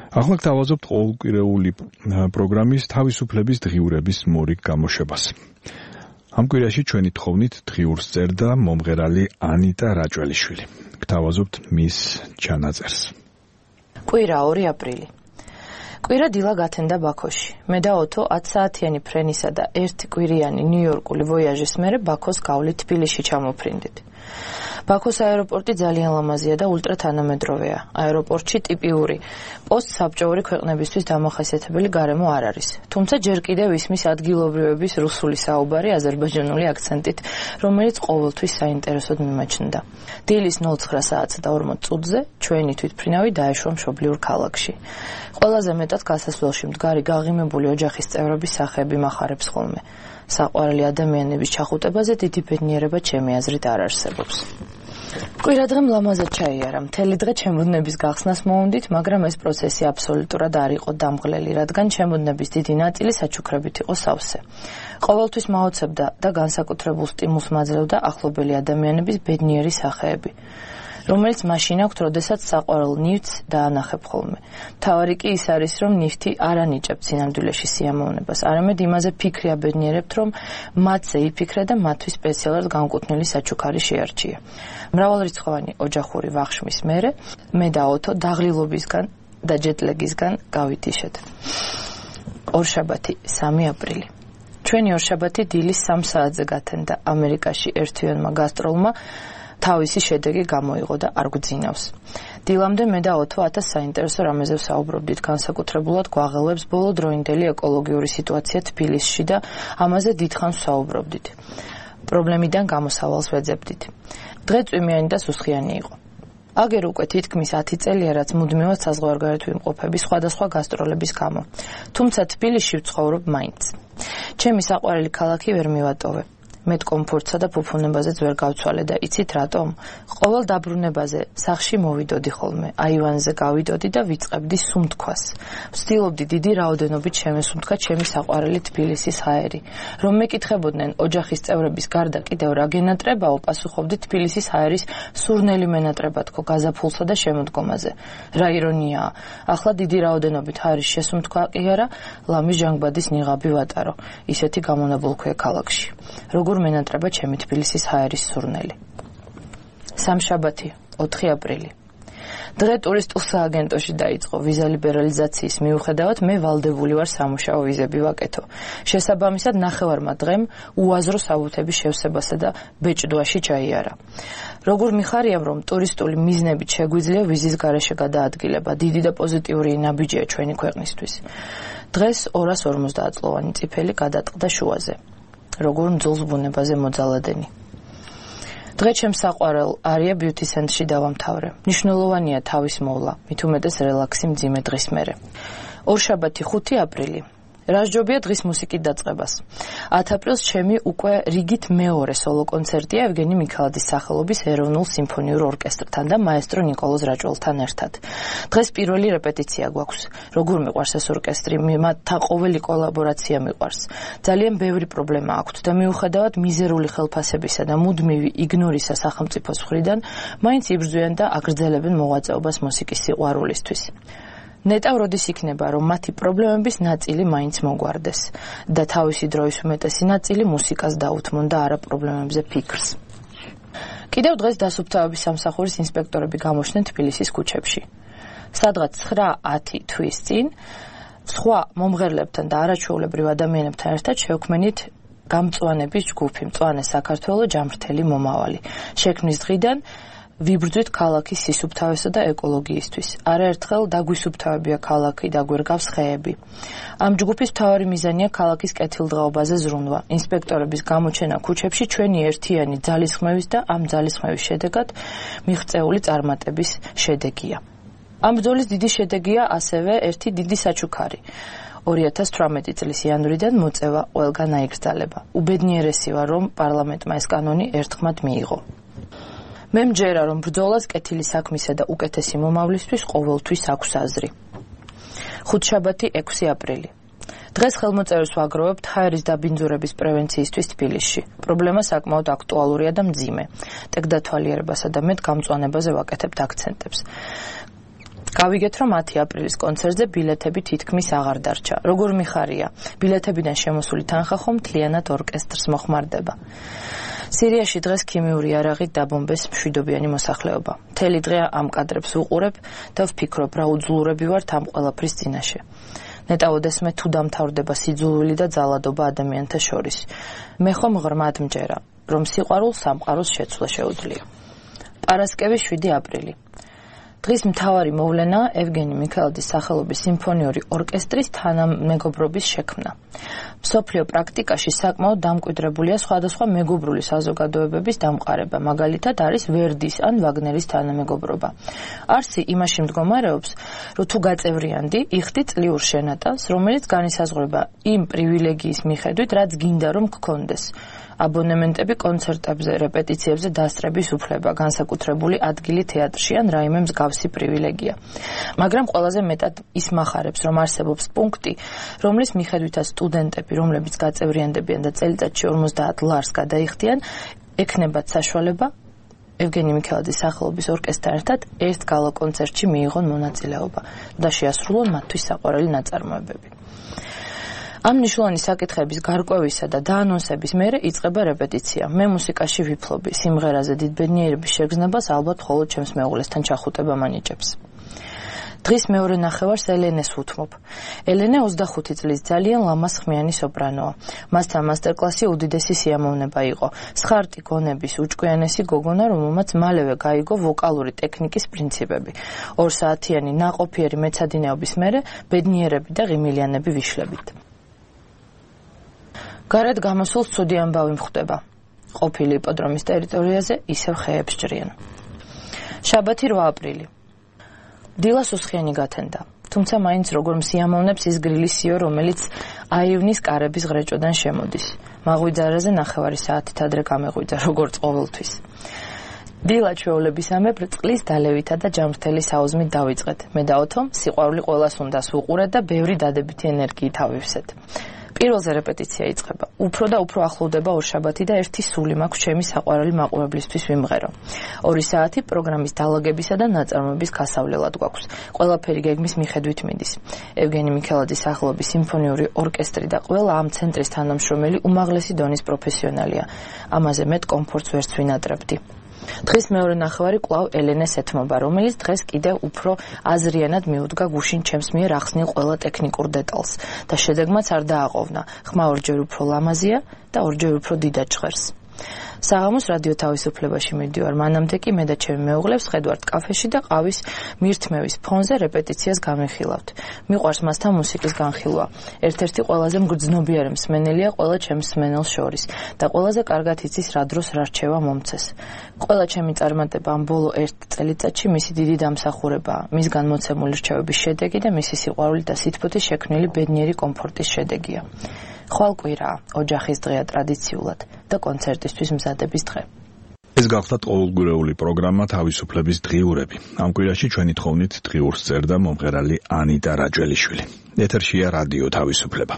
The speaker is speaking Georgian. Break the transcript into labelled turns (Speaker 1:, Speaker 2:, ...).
Speaker 1: ახლა გთავაზობთ ყოველკვირეული პროგრამის თავისუფლების დღიურების მორიგ გამოშვებას. ამ კვირაში ჩვენი თხოვნით დღიურს წერდა მომღერალი ანიტა რაჭველიშვილი. გთავაზობთ მის ჩანაწერს.
Speaker 2: კვირა 2 აპრილი. კვირა დილა გათენდა ბაქოში. მე და ოთო 10 საათიანი ფრენისა და 1 კვირიანი ნიუ-იორკული ვოიაჟის მერე ბაქოს გავლით თბილისში ჩამოფრინდით. ბაქოს აეროპორტი ძალიან ლამაზია და ულტრათანამედროვეა. აეროპორტში ტიპიური პოსტსაბჭოური ქვეყნებისთვის დამახასიათებელი გარემო არ არის. თუმცა ჯერ კიდევ ისმის ადგილობრივების რუსული საუბარი აზერბაიჯანული აქცენტით, რომელიც ყოველთვის საინტერესოდ მიმაჩნდა. დილის 09 საათსა და 40 წუთზე ჩვენი თვითმფრინავი დაეშვა მშობლიურ ქალაქში. ყველაზე მეტად გასასვლელში მდგარი გაღიმებული ოჯახის წევრების სახეები მახარებს ხოლმე. საყვარელი ადამიანების ჩახუტებაზე დიდი ბედნიერება ჩემი აზრით არ არსებობს. კვირადღემ ლამაზად ჩაიარა. მთელი დღე ჩემბუდნების გახსნას მოუნდით, მაგრამ ეს პროცესი აბსოლუტურად არ იყო დამღლელი, რადგან ჩემბუდნების დიდი ნაწილი საჩუქრებით იყო სავსე. ყოველთვის მაოცებდა და განსაკუთრებულ სტიმულს მაძლევდა ახლობელი ადამიანების ბედნიერი სახეები, რომელიც მაშინ აქვს, როდესაც საყვარელ ნივთს დაანახებ ხოლმე. თავარი კი ის არის, რომ ნივთი არ ანიჭებს სინამდვილეში სიამოვნებას, არამედ იმაზე ფიქრი აბედნიერებთ, რომ მათზე იფიქრე და მათთვის სპეციალურად განკუთვნილი საჩუქარი შეარჩია. მრავალრიცხოვანი ოჯახური ვახშმის მერე მე და ოთო დაღლილობისგან და ჯეტლეგისგან გავიტიშეთ. ორშაბათი 3 აპრილი. ჩვენი ორშაბათი დილის 3 საათზე გათენდა. ამერიკაში ერთვიანმა გასტროლმა თავისი შედეგი გამოიღო და არ გვძინავს. დილამდე მე და ოთო 1000 საინტერესო რამეზე ვსაუბრობდით, განსაკუთრებულად გვაღელვებს ბოლოდროინდელი ეკოლოგიური სიტუაცია თბილისში და ამაზე დიდხანს ვსაუბრობდით. პრობლემიდან გამოსავალს ვეძებდით. დღე წვიმიანი და სუსხიანი იყო. აგერ უკვე თითქმის 10 წელია, რაც მუდმივად საზღვარგარეთ ვიმყოფები სხვადასხვა გასტროლების გამო. თუმცა თბილისში ვცხოვრობ მაინც. ჩემი საყვარელი ქალაქი ვერ მივატოვე. მეტ კომფორტსა და ფუფუნებაზეც ვერ გავცვალე და იცით რატომ? ყოველ დაბრუნებაზე სახში მოვიდოდი ხოლმე, აივანზე გავიდოდი და ვიწყებდი სუნთქვას. ვცდილობდი დიდი რაოდენობით შემესუნთქვა ჩემი საყვარელი თბილისის ჰაერი. რომ მეკითხებოდნენ ოჯახის წევრების გარდა კიდევ რა გენატრებაო, პასუხობდი თბილისის ჰაერის სურნელი მენატრება თქო გაზაფხულსა და შემოდგომაზე. რა ირონიაა, ახლა დიდი რაოდენობით ჰაერის შესუნთქვა კი არა, ლამის ჟანგბადის ნიღაბი ვატარო. ისეთი გამონაბოლქვია ქალაქში. როგორ მენატრება ჩემი თბილისის ჰაერის სურნელი. სამშაბათი 4 აპრილი. დღე ტურისტულ სააგენტოში დაიწყო. ვიზა ლიბერალიზაციის მიუხედავად მე ვალდებული ვარ სამუშაო ვიზები ვაკეთო. შესაბამისად ნახევარმა დღემ უაზრო საბუთების შევსებასა და ბეჭდვაში ჩაიარა. როგორ მიხარია, რომ ტურისტული მიზნებით შეგვიძლია ვიზის გარეშე გადაადგილება. დიდი და პოზიტიური ნაბიჯია ჩვენი ქვეყნისთვის. დღეს 250 წლოვანი წიფელი გადატყდა შუაზე. როგორ მძულს ბუნებაზე მოძალადენი. დღე ჩემს საყვარელ არია ბიუთი ცენტრში დავამთავრე. მნიშვნელოვანია თავის მოვლა, მით უმეტეს რელაქსი მძიმე დღის მერე. ორშაბათი 5 აპრილი. რასჯობია დღის მუსიკით დაწყებას. 10 აპრილს ჩემი უკვე რიგით მეორე სოლო კონცერტია ევგენი მიქელაძის სახელობის ეროვნულ სიმფონიურ ორკესტრთან და მაესტრო ნიკოლოზ რაჭველთან ერთად. დღეს პირველი რეპეტიცია გვაქვს. როგორ მიყვარს ეს ორკესტრი, მათთან ყოველი კოლაბორაცია მიყვარს. ძალიან ბევრი პრობლემა აქვთ და მიუხედავად მიზერული ხელფასებისა და მუდმივი იგნორისა სახელმწიფოს მხრიდან, მაინც იბრძვიან და აგრძელებენ მოღვაწეობას მუსიკის სიყვარულისთვის. ნეტავ როდის იქნება, რომ მათი პრობლემების ნაწილი მაინც მოგვარდეს და თავისი დროის უმეტესი ნაწილი მუსიკას დაუთმონ და არა პრობლემებზე ფიქრს. კიდევ დღეს დასუფთავების სამსახურის ინსპექტორები გამოჩნდნენ თბილისის ქუჩებში. სადღაც 9-10 თვის წინ სხვა მომღერლებთან და არაჩვეულებრივ ადამიანებთან ერთად შევქმნით გამწვანების ჯგუფი, მწვანე საქართველო ჯამრთელი მომავალი. შექმნის დღიდან ვიბრძვით ქალაქის სისუფთავესა და ეკოლოგიისთვის. არაერთხელ დაგვისუფთავებია ქალაქი, დაგვერგავს ხეები. ამ ჯგუფის მთავარი მიზანია ქალაქის კეთილდღეობაზე ზრუნვა. ინსპექტორების გამოჩენა ქუჩებში ჩვენი ერთიანი ძალისხმევის და ამ ძალისხმევის შედეგად მიღწეული წარმატების შედეგია. ამ ბრძოლის დიდი შედეგია ასევე ერთი დიდი საჩუქარი. 2018 წლის იანვრიდან მოწევა ყველგან აიგრძალება. უბედნიერესი ვარ, რომ პარლამენტმა ეს კანონი ერთხმად მიიღო. მე მჯერა, რომ ბრძოლას კეთილი საქმისა და უკეთესი მომავლისთვის ყოველთვის აქვს აზრი. ხუთშაბათი 6 აპრილი. დღეს ხელმოწერს ვაგროვებთ ჰაერის დაბინძურების პრევენციისთვის თბილისში. პრობლემა საკმაოდ აქტუალურია და მძიმე. ტექდათვალიერებასა და მეტ გამწვანებაზე ვაკეთებთ აქცენტებს. გავიგეთ, რომ 10 აპრილის კონცერტზე ბილეთები თითქმის აღარ დარჩა. როგორ მიხარია? ბილეთებიდან შემოსული თანხა ხომ მთლიანად ორკესტრს მოხმარდება. სირიაში დღეს ქიმიური იარაღით დაბომბეს მშვიდობიანი მოსახლეობა. მთელი დღე ამ კადრებს ვუყურებ და ვფიქრობ, რა უძლურები ვართ ამ ყველაფრის წინაშე. ნეტავოდესმე თუ დამთავრდება სიძულვილი და ძალადობა ადამიანთა შორის. მე ხომ ღრმად მჯერა, რომ სიყვარულ სამყაროს შეცვლა შეუძლია. პარასკევი 7 აპრილი. დღის მთავარი მოვლენაა ევგენი მიქელაძის სახელობის სიმფონიური ორკესტრის თანამეგობრობის შექმნა. მსოფლიო პრაქტიკაში საკმაოდ დამკვიდრებულია სხვადასხვა მეგობრული საზოგადოებების დამყარება, მაგალითად არის ვერდის ან ვაგნერის თანამეგობრობა. არსი იმაში მდგომარეობს, რომ თუ გაწევრიანდი, იხდი წლიურ შენატანს, რომელიც განისაზღვრება იმ პრივილეგიის მიხედვით, რაც გინდა რომ გქონდეს. აბონემენტები კონცერტებზე, რეპეტიციებზე დასწრების უფლება, განსაკუთრებული ადგილი თეატრში ან რაიმე მსგავსი პრივილეგია. მაგრამ ყველაზე მეტად ის მახარებს, რომ არსებობს პუნქტი, რომლის მიხედვითაც სტუდენტები, რომლებიც გაწევრიანდებიან და წელიწადში 50 ლარს გადაიხდიან, ექნებათ საშუალება ევგენი მიქელაძის სახელობის ორკესტრთან ერთად ერთ გალა კონცერტში მიიღონ მონაწილეობა და შეასრულონ მათთვის საყვარელი ნაწარმოებები. ამ მნიშვნელოვანი საკითხების გარკვევისა და დაანონსების მერე იწყება რეპეტიცია. მე მუსიკაში ვიფლობი, სიმღერაზე დიდ ბედნიერების შეგრძნებას ალბათ მხოლოდ ჩემს მეუღლესთან ჩახუტება მანიჭებს. დღის მეორე ნახევარს ელენეს ვუთმობ. ელენე 25 წლის ძალიან ლამაზ ხმიანი სოპრანოა. მასთან მასტერკლასი უდიდესი სიამოვნება იყო. სხარტი გონების უჭკვიანესი გოგონა, რომელმაც მალევე გაიგო ვოკალური ტექნიკის პრინციპები. 2 საათიანი ნაყოფიერი მეცადინეობის მერე ბედნიერები და ღიმილიანები ვიშლებით. გარეთ გამოსულ ცუდი ამბავი მხვდება. ყოფილი იპოდრომის ტერიტორიაზე ისევ ხეებს ჭრიან. შაბათი 8 აპრილი. დილას უსხიანი გათენდა. თუმცა მაინც როგორ მსიამოვნებს ის გრილისიო, რომელიც აივნის კარების ღრეჭოდან შემოდის. მაღვიძარაზე 9 საათით ადრე გამეღვიძა, როგორც ყოველთვის. დილა ჩვეულებისამებრ წყლის დალევითა და ჯამრთელი საუზმით დავიწყეთ. მე და ოთო სიყვარული ყველას უნდა ვუყურეთ და ბევრი დადებითი ენერგიით ავივსეთ. პირველზე რეპეტიცია იწყება. უფრო და უფრო ახლოვდება ორშაბათი და ერთი სული მაქვს ჩემი საყვარელი მაყურებლისთვის ვიმღერო. 2 საათი პროგრამის დალაგებისა და ნაწარმოების გასავლელად გვაქვს. ყველაფერი გეგმის მიხედვით მიდის. ევგენი მიქელაძის სახელობის სიმფონიური ორკესტრი და ყველა ამ ცენტრის თანამშრომელი უმაღლესი დონის პროფესიონალია. ამაზე მეტ კომფორტს ვერც ვინატრებდი. დღის მეორე ნახევარი კვლავ ელენეს ეთმობა, რომელიც დღეს კიდევ უფრო აზრიანად მიუდგა გუშინ ჩემს მიერ ახსნილ ყველა ტექნიკურ დეტალს და შედეგმაც არ დააყოვნა. ხმა ორჯერ უფრო ლამაზია და ორჯერ უფრო დიდად ჟღერს. საღამოს რადიო თავისუფლებაში მივდივარ, მანამდე კი მე და ჩემი მეუღლე ვხედავთ კაფეში და ყავის მირთმევის ფონზე რეპეტიციას გამიხილავთ. მიყვარს მასთან მუსიკის განხილვა. ერთ-ერთი ყველაზე მგრძნობიარე მსმენელია ყველა ჩემს მსმენელს შორის და ყველაზე კარგად იცის რა დროს რა რჩევა მომცეს. ყველა ჩემი წარმატება ამ ბოლო 1 წელიწადში მისი დიდი დამსახურებაა, მისგან მოცემული რჩევების შედეგი და მისი სიყვარული და სითბოთი შექმნილი ბედნიერი კომფორტის შედეგია. ხვალკვირაა, ოჯახის დღეა ტრადიციულად და კონცერტისთვის მზადების დღე.
Speaker 1: ეს გახლავთ ყოველგვარეული პროგრამა თავისუფლების დღიურები. ამ კვირაში ჩვენი თხოვნით დღიურს წერდა მომღერალი ანიტა რაჯველიშვილი. ეთერშია რადიო თავისუფლება.